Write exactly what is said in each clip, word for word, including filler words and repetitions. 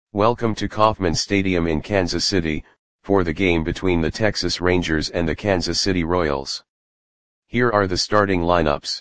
Welcome to Kauffman Stadium in Kansas City, for the game between the Texas Rangers and the Kansas City Royals. Here are the starting lineups.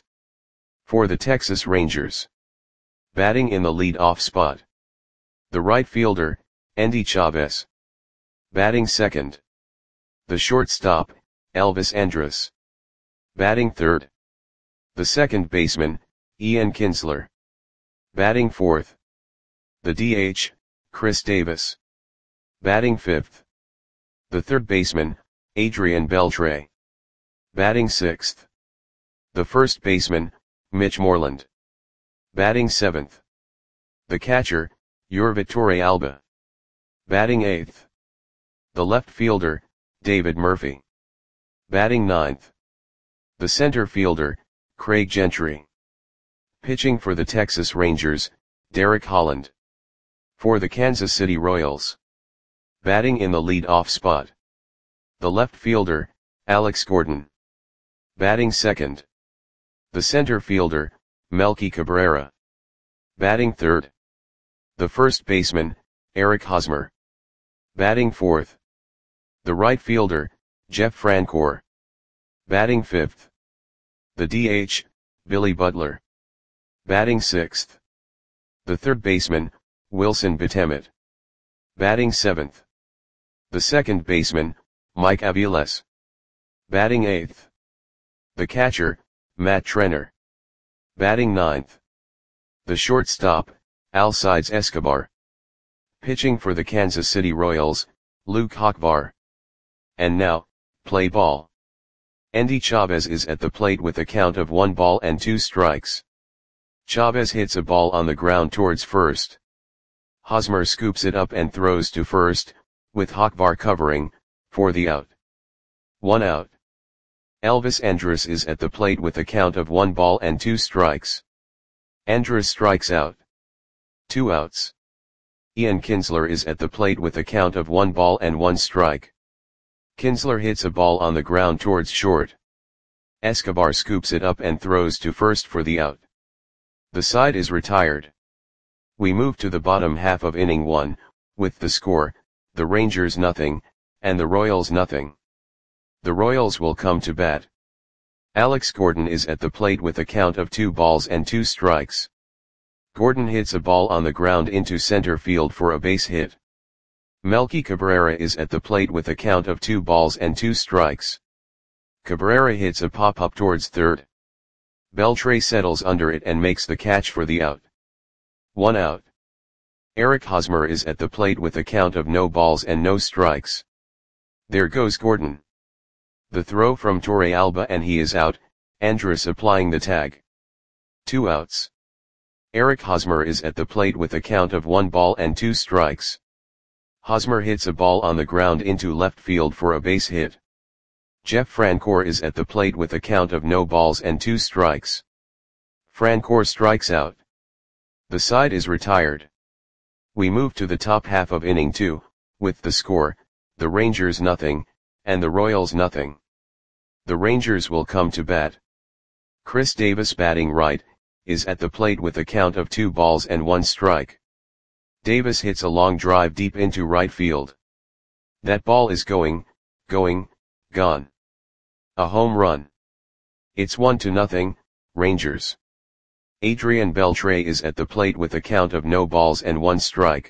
For the Texas Rangers. Batting in the lead-off spot. The right fielder, Endy Chavez. Batting second. The shortstop, Elvis Andrus. Batting third. The second baseman, Ian Kinsler. Batting fourth. The D H, Chris Davis. Batting fifth. The third baseman, Adrian Beltre. Batting sixth. The first baseman, Mitch Moreland. Batting seventh. The catcher, Yorvi Torrealba. Batting eighth. The left fielder, David Murphy. Batting ninth. The center fielder, Craig Gentry. Pitching for the Texas Rangers, Derek Holland. For the Kansas City Royals. Batting in the lead-off spot. The left fielder, Alex Gordon. Batting second. The center fielder, Melky Cabrera. Batting third. The first baseman, Eric Hosmer. Batting fourth. The right fielder, Jeff Francoeur. Batting fifth. The D H, Billy Butler. Batting sixth. The third baseman, Wilson Betemet. Batting seventh. The second baseman, Mike Aviles. Batting eighth. The catcher, Matt Trenner. Batting ninth. The shortstop, Alcides Escobar. Pitching for the Kansas City Royals, Luke Hochvar. And now, play ball. Endy Chavez is at the plate with a count of one ball and two strikes. Chavez hits a ball on the ground towards first. Hosmer scoops it up and throws to first, with Hochvar covering, for the out. One out. Elvis Andrus is at the plate with a count of one ball and two strikes. Andrus strikes out. Two outs. Ian Kinsler is at the plate with a count of one ball and one strike. Kinsler hits a ball on the ground towards short. Escobar scoops it up and throws to first for the out. The side is retired. We move to the bottom half of inning one, with the score, the Rangers nothing, and the Royals nothing. The Royals will come to bat. Alex Gordon is at the plate with a count of two balls and two strikes. Gordon hits a ball on the ground into center field for a base hit. Melky Cabrera is at the plate with a count of two balls and two strikes. Cabrera hits a pop-up towards third. Beltre settles under it and makes the catch for the out. One out. Eric Hosmer is at the plate with a count of no balls and no strikes. There goes Gordon. The throw from Torrealba and he is out, Andrus applying the tag. Two outs. Eric Hosmer is at the plate with a count of one ball and two strikes. Hosmer hits a ball on the ground into left field for a base hit. Jeff Francoeur is at the plate with a count of no balls and two strikes. Francoeur strikes out. The side is retired. We move to the top half of inning two, with the score, the Rangers nothing, and the Royals nothing. The Rangers will come to bat. Chris Davis batting right, is at the plate with a count of two balls and one strike. Davis hits a long drive deep into right field. That ball is going, going, gone. A home run. It's one to nothing, Rangers. Adrian Beltre is at the plate with a count of no balls and one strike.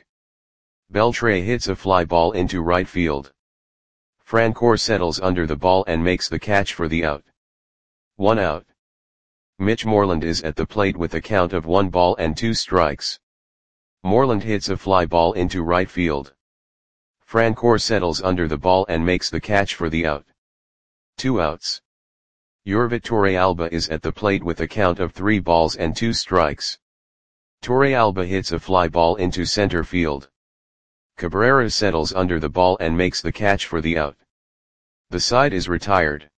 Beltre hits a fly ball into right field. Francoeur settles under the ball and makes the catch for the out. One out. Mitch Moreland is at the plate with a count of one ball and two strikes. Moreland hits a fly ball into right field. Francoeur settles under the ball and makes the catch for the out. Two outs. Yorvi Torrealba is at the plate with a count of three balls and two strikes. Torrealba hits a fly ball into center field. Cabrera settles under the ball and makes the catch for the out. The side is retired.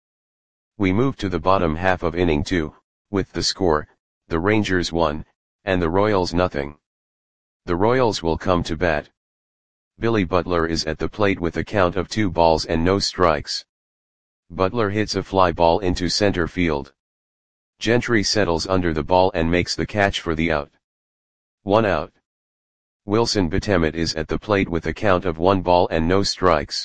We move to the bottom half of inning two, with the score, the Rangers one, and the Royals nothing. The Royals will come to bat. Billy Butler is at the plate with a count of two balls and no strikes. Butler hits a fly ball into center field. Gentry settles under the ball and makes the catch for the out. One out. Wilson Betemet is at the plate with a count of one ball and no strikes.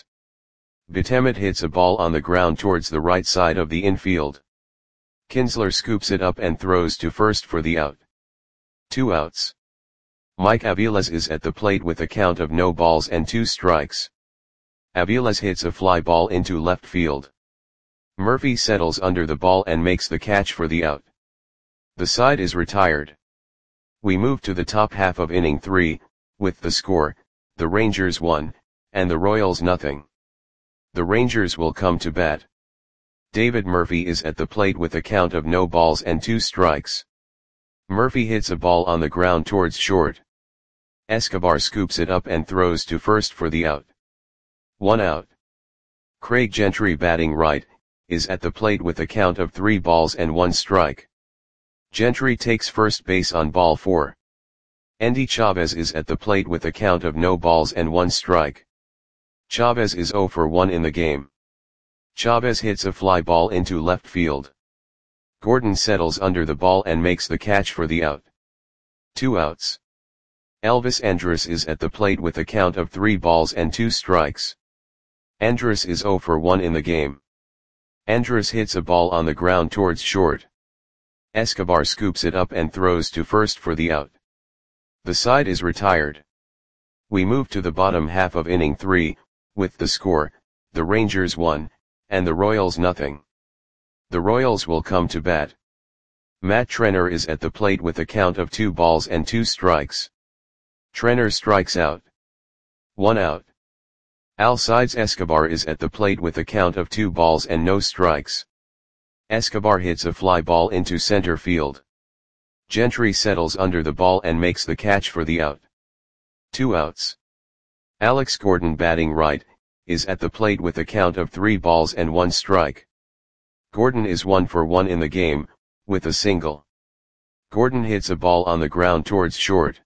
Betemet hits a ball on the ground towards the right side of the infield. Kinsler scoops it up and throws to first for the out. Two outs. Mike Aviles is at the plate with a count of no balls and two strikes. Aviles hits a fly ball into left field. Murphy settles under the ball and makes the catch for the out. The side is retired. We move to the top half of inning three, with the score, the Rangers one, and the Royals nothing. The Rangers will come to bat. David Murphy is at the plate with a count of no balls and two strikes. Murphy hits a ball on the ground towards short. Escobar scoops it up and throws to first for the out. One out. Craig Gentry, batting right, is at the plate with a count of three balls and one strike. Gentry takes first base on ball four. Endy Chavez is at the plate with a count of no balls and one strike. Chavez is oh for one in the game. Chavez hits a fly ball into left field. Gordon settles under the ball and makes the catch for the out. Two outs. Elvis Andrus is at the plate with a count of three balls and two strikes. Andrus is oh for one in the game. Andrus hits a ball on the ground towards short. Escobar scoops it up and throws to first for the out. The side is retired. We move to the bottom half of inning three, with the score, the Rangers one, and the Royals nothing. The Royals will come to bat. Matt Trenner is at the plate with a count of two balls and two strikes. Trenner strikes out. One out. Alcides Escobar is at the plate with a count of two balls and no strikes. Escobar hits a fly ball into center field. Gentry settles under the ball and makes the catch for the out. Two outs. Alex Gordon, batting right, is at the plate with a count of three balls and one strike. Gordon is one for one in the game, with a single. Gordon hits a ball on the ground towards short.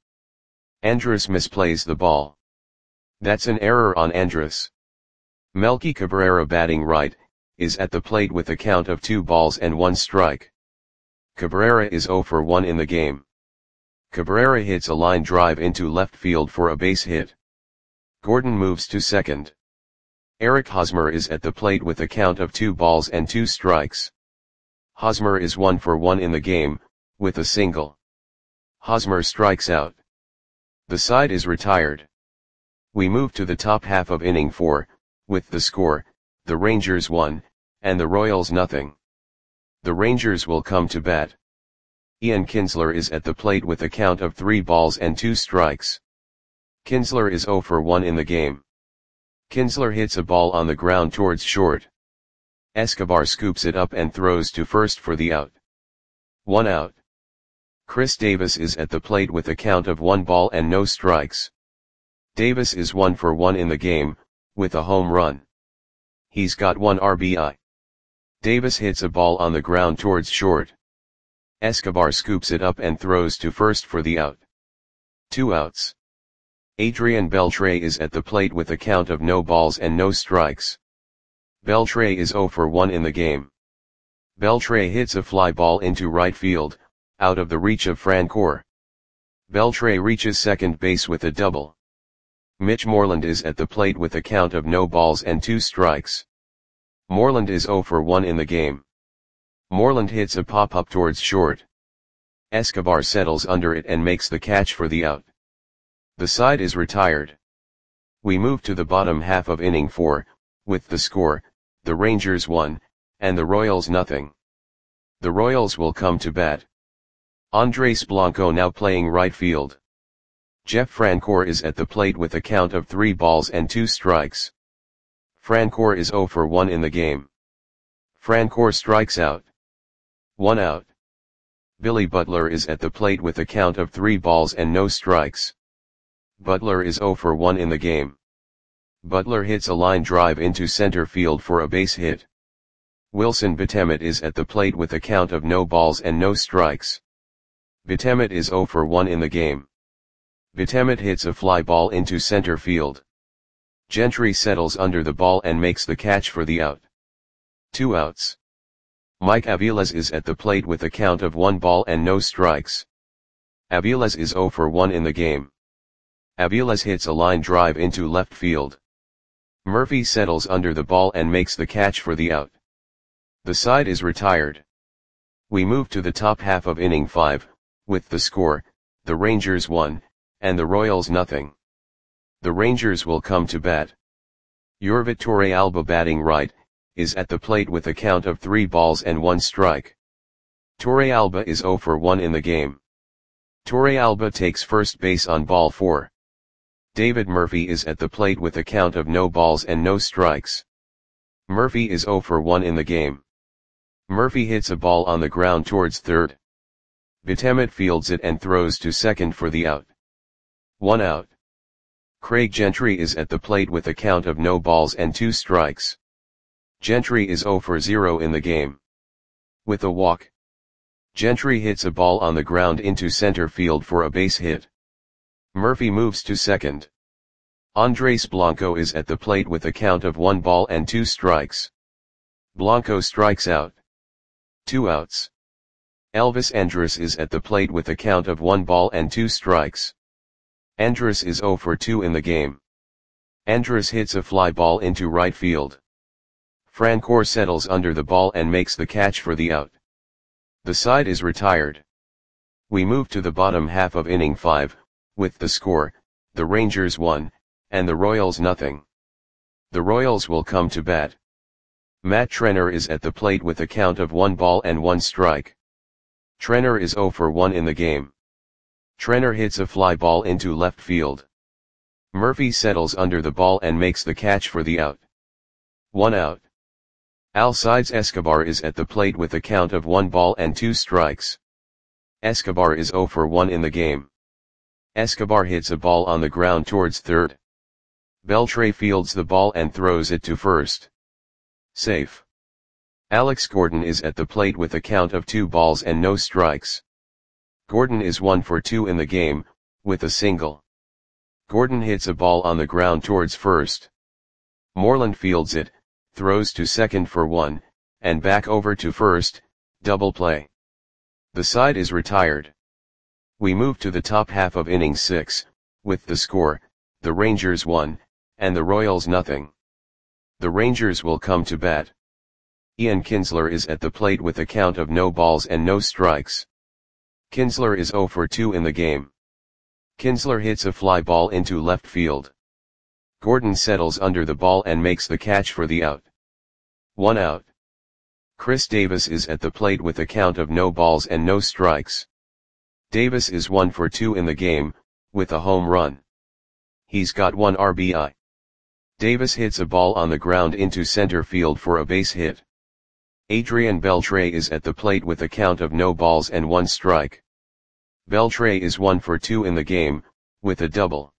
Andrus misplays the ball. That's an error on Andrus. Melky Cabrera, batting right, is at the plate with a count of two balls and one strike. Cabrera is oh for one in the game. Cabrera hits a line drive into left field for a base hit. Gordon moves to second. Eric Hosmer is at the plate with a count of two balls and two strikes. Hosmer is one for one in the game, with a single. Hosmer strikes out. The side is retired. We move to the top half of inning four, with the score, the Rangers one, and the Royals nothing. The Rangers will come to bat. Ian Kinsler is at the plate with a count of three balls and two strikes. Kinsler is oh for one in the game. Kinsler hits a ball on the ground towards short. Escobar scoops it up and throws to first for the out. One out. Chris Davis is at the plate with a count of one ball and no strikes. Davis is one for one in the game, with a home run. He's got one R B I. Davis hits a ball on the ground towards short. Escobar scoops it up and throws to first for the out. Two outs. Adrian Beltre is at the plate with a count of no balls and no strikes. Beltre is oh for one in the game. Beltre hits a fly ball into right field, out of the reach of Francoeur. Beltre reaches second base with a double. Mitch Moreland is at the plate with a count of no balls and two strikes. Moreland is oh for one in the game. Moreland hits a pop-up towards short. Escobar settles under it and makes the catch for the out. The side is retired. We move to the bottom half of inning four, with the score, the Rangers one, and the Royals nothing. The Royals will come to bat. Andres Blanco now playing right field. Jeff Francoeur is at the plate with a count of three balls and two strikes. Francoeur is oh for one in the game. Francoeur strikes out. One out. Billy Butler is at the plate with a count of three balls and no strikes. Butler is oh for one in the game. Butler hits a line drive into center field for a base hit. Wilson Betemet is at the plate with a count of no balls and no strikes. Betemet is oh for one in the game. Betemet hits a fly ball into center field. Gentry settles under the ball and makes the catch for the out. Two outs. Mike Aviles is at the plate with a count of one ball and no strikes. Aviles is oh for one in the game. Aviles hits a line drive into left field. Murphy settles under the ball and makes the catch for the out. The side is retired. We move to the top half of inning five, with the score, the Rangers one, and the Royals nothing. The Rangers will come to bat. Yorvit Torrealba, batting right, is at the plate with a count of three balls and one strike. Torrealba is zero for one in the game. Torrealba takes first base on ball four. David Murphy is at the plate with a count of no balls and no strikes. Murphy is zero for one in the game. Murphy hits a ball on the ground towards third. Betemet fields it and throws to second for the out. One out. Craig Gentry is at the plate with a count of no balls and two strikes. Gentry is zero for zero in the game. With a walk, Gentry hits a ball on the ground into center field for a base hit. Murphy moves to second. Andres Blanco is at the plate with a count of one ball and two strikes. Blanco strikes out. Two outs. Elvis Andrus is at the plate with a count of one ball and two strikes. Andrus is zero for two in the game. Andrus hits a fly ball into right field. Francoeur settles under the ball and makes the catch for the out. The side is retired. We move to the bottom half of inning five, with the score, the Rangers one, and the Royals nothing. The Royals will come to bat. Matt Trenner is at the plate with a count of one ball and one strike. Trenner is zero for one in the game. Trenner hits a fly ball into left field. Murphy settles under the ball and makes the catch for the out. One out. Alcides Escobar is at the plate with a count of one ball and two strikes. Escobar is zero for one in the game. Escobar hits a ball on the ground towards third. Beltre fields the ball and throws it to first. Safe. Alex Gordon is at the plate with a count of two balls and no strikes. Gordon is one for two in the game, with a single. Gordon hits a ball on the ground towards first. Moreland fields it, throws to second for one, and back over to first, double play. The side is retired. We move to the top half of inning six, with the score, the Rangers one, and the Royals nothing. The Rangers will come to bat. Ian Kinsler is at the plate with a count of no balls and no strikes. Kinsler is zero for two in the game. Kinsler hits a fly ball into left field. Gordon settles under the ball and makes the catch for the out. One out. Chris Davis is at the plate with a count of no balls and no strikes. Davis is one for two in the game, with a home run. He's got one R B I. Davis hits a ball on the ground into center field for a base hit. Adrian Beltre is at the plate with a count of no balls and one strike. Beltre is one for two in the game, with a double.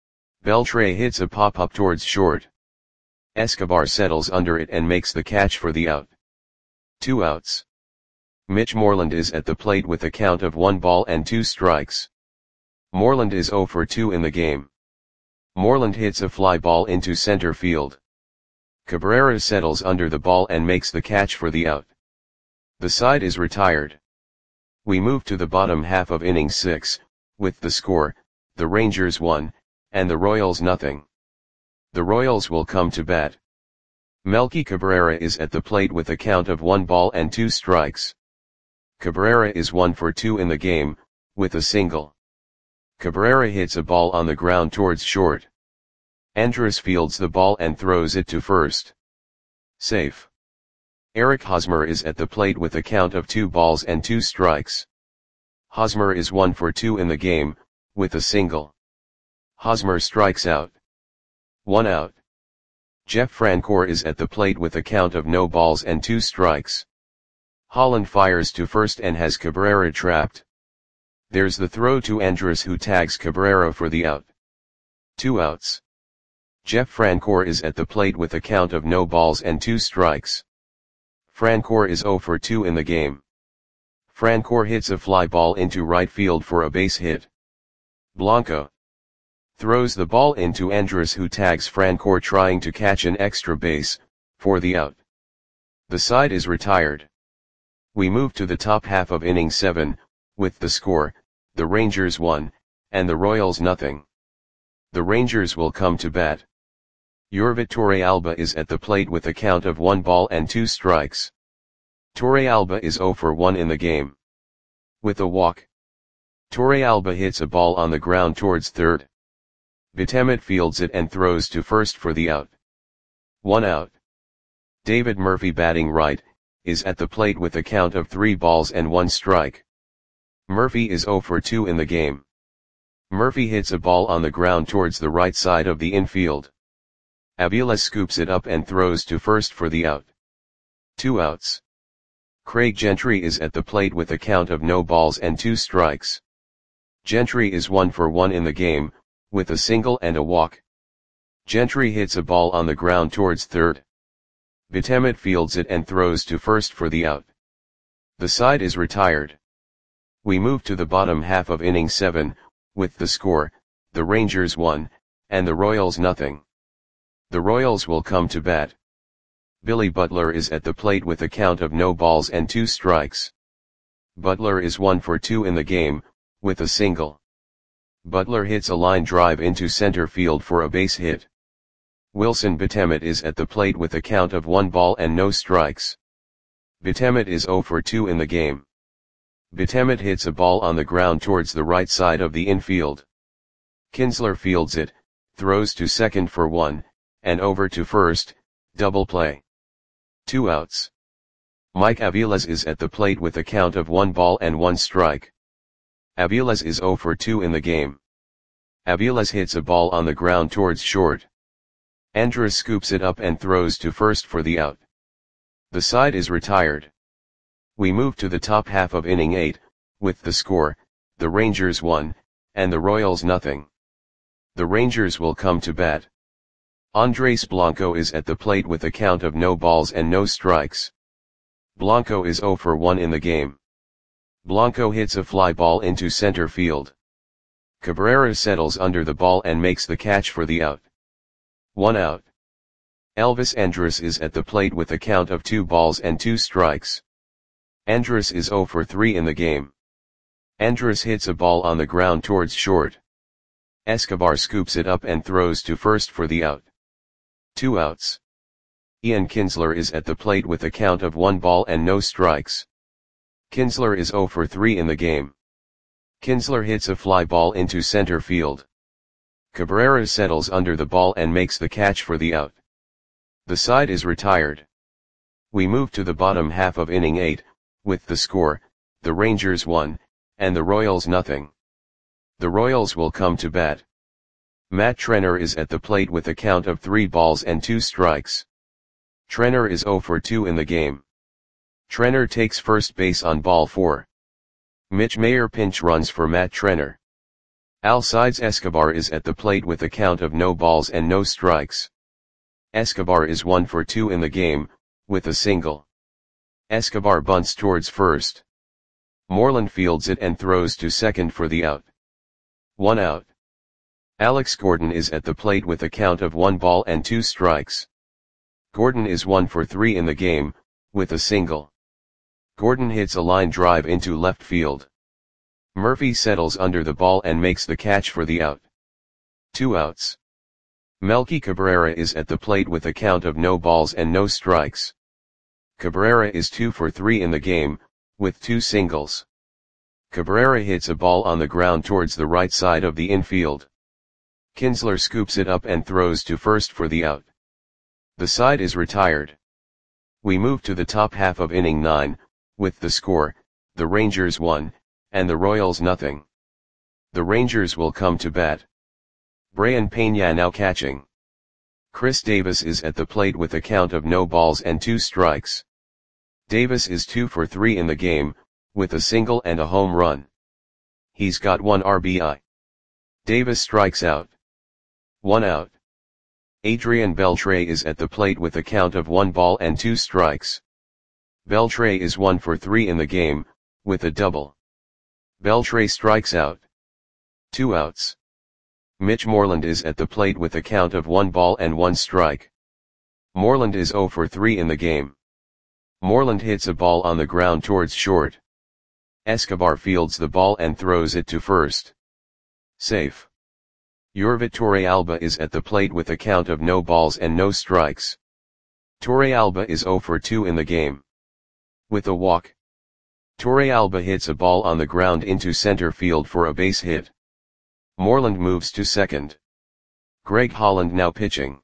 Beltre hits a pop-up towards short. Escobar settles under it and makes the catch for the out. Two outs. Mitch Moreland is at the plate with a count of one ball and two strikes. Moreland is zero for two in the game. Moreland hits a fly ball into center field. Cabrera settles under the ball and makes the catch for the out. The side is retired. We move to the bottom half of inning six, with the score, the Rangers one, and the Royals nothing. The Royals will come to bat. Melky Cabrera is at the plate with a count of one ball and two strikes. Cabrera is one for two in the game, with a single. Cabrera hits a ball on the ground towards short. Andrus fields the ball and throws it to first. Safe. Eric Hosmer is at the plate with a count of two balls and two strikes. Hosmer is one for two in the game, with a single. Hosmer strikes out. One out. Jeff Francoeur is at the plate with a count of no balls and two strikes. Holland fires to first and has Cabrera trapped. There's the throw to Andrus, who tags Cabrera for the out. Two outs. Jeff Francoeur is at the plate with a count of no balls and two strikes. Francoeur is zero for two in the game. Francoeur hits a fly ball into right field for a base hit. Blanco throws the ball into Andrus, who tags Francoeur trying to catch an extra base, for the out. The side is retired. We move to the top half of inning seven, with the score, the Rangers one, and the Royals nothing. The Rangers will come to bat. Yorvit Torrealba is at the plate with a count of one ball and two strikes. Torrealba is zero for one in the game. With a walk, Torrealba hits a ball on the ground towards third. Betemet fields it and throws to first for the out. One out. David Murphy, batting right, is at the plate with a count of three balls and one strike. Murphy is zero for two in the game. Murphy hits a ball on the ground towards the right side of the infield. Avila scoops it up and throws to first for the out. Two outs. Craig Gentry is at the plate with a count of no balls and two strikes. Gentry is one for one in the game, with a single and a walk. Gentry hits a ball on the ground towards third. Betemet fields it and throws to first for the out. The side is retired. We move to the bottom half of inning seven, with the score, the Rangers one, and the Royals nothing. The Royals will come to bat. Billy Butler is at the plate with a count of no balls and two strikes. Butler is one for two in the game, with a single. Butler hits a line drive into center field for a base hit. Wilson Betemet is at the plate with a count of one ball and no strikes. Betemet is zero for two in the game. Betemet hits a ball on the ground towards the right side of the infield. Kinsler fields it, throws to second for one, and over to first, double play. Two outs. Mike Aviles is at the plate with a count of one ball and one strike. Aviles is zero for two in the game. Aviles hits a ball on the ground towards short. Andrus scoops it up and throws to first for the out. The side is retired. We move to the top half of inning eight, with the score, the Rangers one, and the Royals nothing. The Rangers will come to bat. Andres Blanco is at the plate with a count of no balls and no strikes. Blanco is zero for one in the game. Blanco hits a fly ball into center field. Cabrera settles under the ball and makes the catch for the out. One out. Elvis Andrus is at the plate with a count of two balls and two strikes. Andrus is zero for three in the game. Andrus hits a ball on the ground towards short. Escobar scoops it up and throws to first for the out. Two outs. Ian Kinsler is at the plate with a count of one ball and no strikes. Kinsler is zero for three in the game. Kinsler hits a fly ball into center field. Cabrera settles under the ball and makes the catch for the out. The side is retired. We move to the bottom half of inning eight, with the score, the Rangers one, and the Royals nothing. The Royals will come to bat. Matt Trenner is at the plate with a count of three balls and two strikes. Trenner is zero for two in the game. Trenner takes first base on ball four. Mitch Mayer pinch runs for Matt Trenner. Alcides Escobar is at the plate with a count of no balls and no strikes. Escobar is one for two in the game, with a single. Escobar bunts towards first. Moreland fields it and throws to second for the out. One out. Alex Gordon is at the plate with a count of one ball and two strikes. Gordon is one for three in the game, with a single. Gordon hits a line drive into left field. Murphy settles under the ball and makes the catch for the out. Two outs. Melky Cabrera is at the plate with a count of no balls and no strikes. Cabrera is two for three in the game, with two singles. Cabrera hits a ball on the ground towards the right side of the infield. Kinsler scoops it up and throws to first for the out. The side is retired. We move to the top half of inning nine, with the score, the Rangers one, and the Royals nothing. The Rangers will come to bat. Brayan Peña now catching. Chris Davis is at the plate with a count of no balls and two strikes. Davis is two for three in the game, with a single and a home run. He's got one R B I. Davis strikes out. One out. Adrian Beltre is at the plate with a count of one ball and two strikes. Beltre is one for three in the game, with a double. Beltre strikes out. Two outs. Mitch Moreland is at the plate with a count of one ball and one strike. Moreland is zero for three in the game. Moreland hits a ball on the ground towards short. Escobar fields the ball and throws it to first. Safe. Jorvit Torrealba is at the plate with a count of no balls and no strikes. Torrealba is zero for two in the game. With a walk, Torrealba hits a ball on the ground into center field for a base hit. Moreland moves to second. Greg Holland now pitching.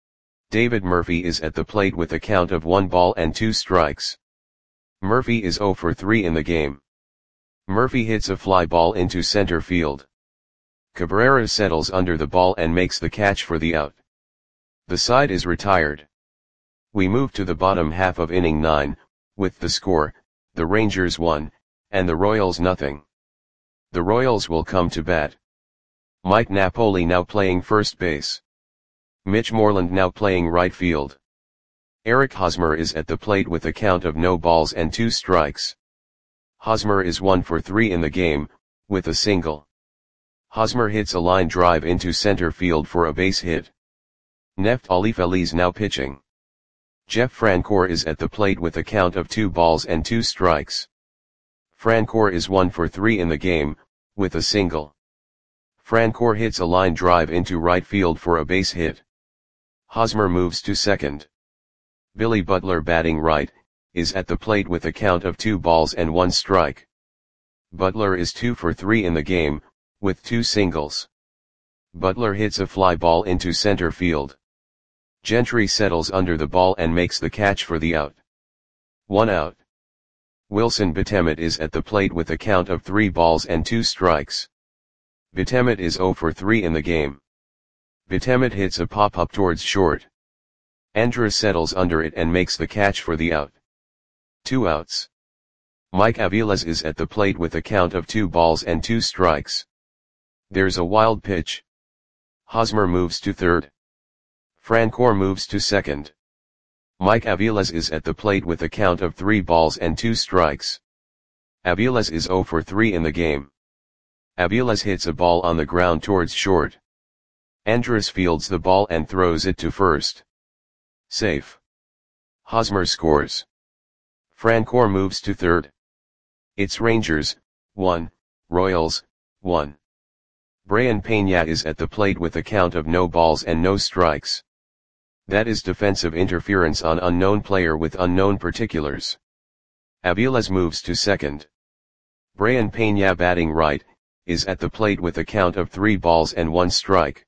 David Murphy is at the plate with a count of one ball and two strikes. Murphy is zero for three in the game. Murphy hits a fly ball into center field. Cabrera settles under the ball and makes the catch for the out. The side is retired. We move to the bottom half of inning nine, with the score, the Rangers one, and the Royals nothing. The Royals will come to bat. Mike Napoli now playing first base. Mitch Moreland now playing right field. Eric Hosmer is at the plate with a count of no balls and two strikes. Hosmer is one for three in the game, with a single. Hosmer hits a line drive into center field for a base hit. Neftali Feliz now pitching. Jeff Francoeur is at the plate with a count of two balls and two strikes. Francoeur is one for three in the game, with a single. Francoeur hits a line drive into right field for a base hit. Hosmer moves to second. Billy Butler batting right, is at the plate with a count of two balls and one strike. Butler is two for three in the game, with two singles. Butler hits a fly ball into center field. Gentry settles under the ball and makes the catch for the out. One out. Wilson Betemet is at the plate with a count of three balls and two strikes. Betemet is zero for three in the game. Betemet hits a pop-up towards short. Andrus settles under it and makes the catch for the out. Two outs. Mike Aviles is at the plate with a count of two balls and two strikes. There's a wild pitch. Hosmer moves to third. Francoeur moves to second. Mike Aviles is at the plate with a count of three balls and two strikes. Aviles is zero for three in the game. Aviles hits a ball on the ground towards short. Andrus fields the ball and throws it to first. Safe. Hosmer scores. Francoeur moves to third. It's Rangers, one, Royals, one. Brayan Peña is at the plate with a count of no balls and no strikes. That is defensive interference on unknown player with unknown particulars. Aviles moves to second. Brayan Peña batting right, is at the plate with a count of three balls and one strike.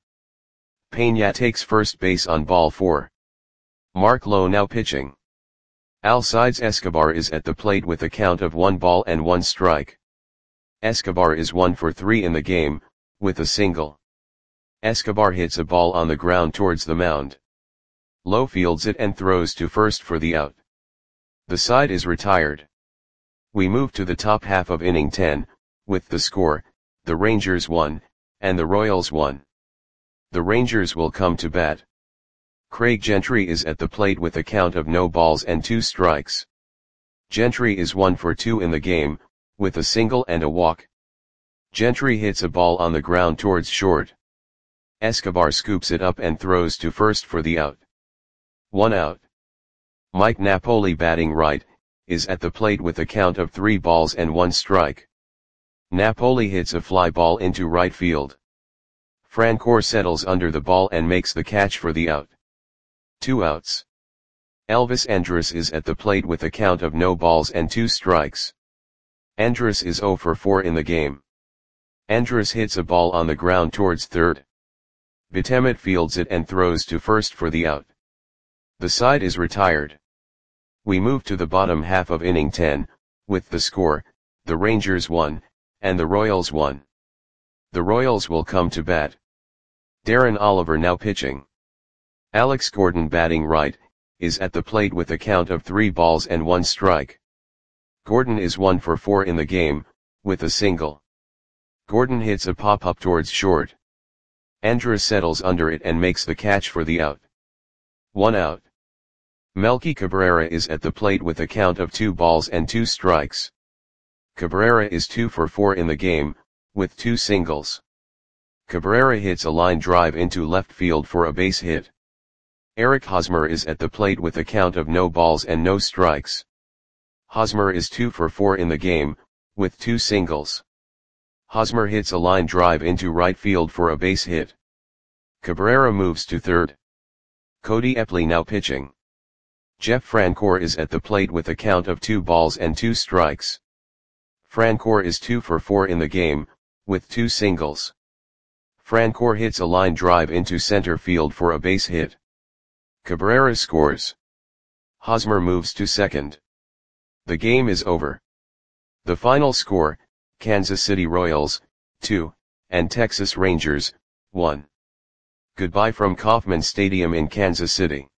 Peña takes first base on ball four. Mark Lowe now pitching. Alcides Escobar is at the plate with a count of one ball and one strike. Escobar is one for three in the game, with a single. Escobar hits a ball on the ground towards the mound. Lowe fields it and throws to first for the out. The side is retired. We move to the top half of inning ten, with the score, the Rangers one, and the Royals one. The Rangers will come to bat. Craig Gentry is at the plate with a count of no balls and two strikes. Gentry is one for two in the game, with a single and a walk. Gentry hits a ball on the ground towards short. Escobar scoops it up and throws to first for the out. One out. Mike Napoli batting right, is at the plate with a count of three balls and one strike. Napoli hits a fly ball into right field. Francoeur settles under the ball and makes the catch for the out. Two outs. Elvis Andrus is at the plate with a count of no balls and two strikes. Andrus is zero for four in the game. Andrus hits a ball on the ground towards third. Betemet fields it and throws to first for the out. The side is retired. We move to the bottom half of inning ten, with the score, the Rangers one, and the Royals one. The Royals will come to bat. Darren Oliver now pitching. Alex Gordon batting right, is at the plate with a count of three balls and one strike. Gordon is one for four in the game, with a single. Gordon hits a pop-up towards short. Andrus settles under it and makes the catch for the out. One out. Melky Cabrera is at the plate with a count of two balls and two strikes. Cabrera is two for four in the game, with two singles. Cabrera hits a line drive into left field for a base hit. Eric Hosmer is at the plate with a count of no balls and no strikes. Hosmer is two for four in the game, with two singles. Hosmer hits a line drive into right field for a base hit. Cabrera moves to third. Cody Epley now pitching. Jeff Francoeur is at the plate with a count of two balls and two strikes. Francoeur is two for four in the game, with two singles. Francoeur hits a line drive into center field for a base hit. Cabrera scores. Hosmer moves to second. The game is over. The final score, Kansas City Royals, two, and Texas Rangers, one. Goodbye from Kauffman Stadium in Kansas City.